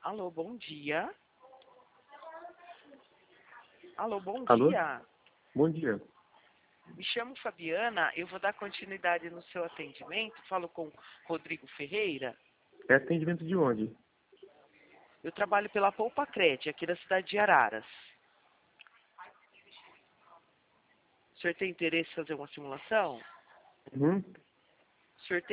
Alô, bom dia. Alô, bom Alô? dia. Bom dia. Me chamo Fabiana, eu vou dar continuidade no seu atendimento. Falo com Rodrigo Ferreira. É atendimento de onde? Eu trabalho pela Poupa Cred, aqui da cidade de Araras. O senhor tem interesse em fazer uma simulação? Uhum. O senhor tem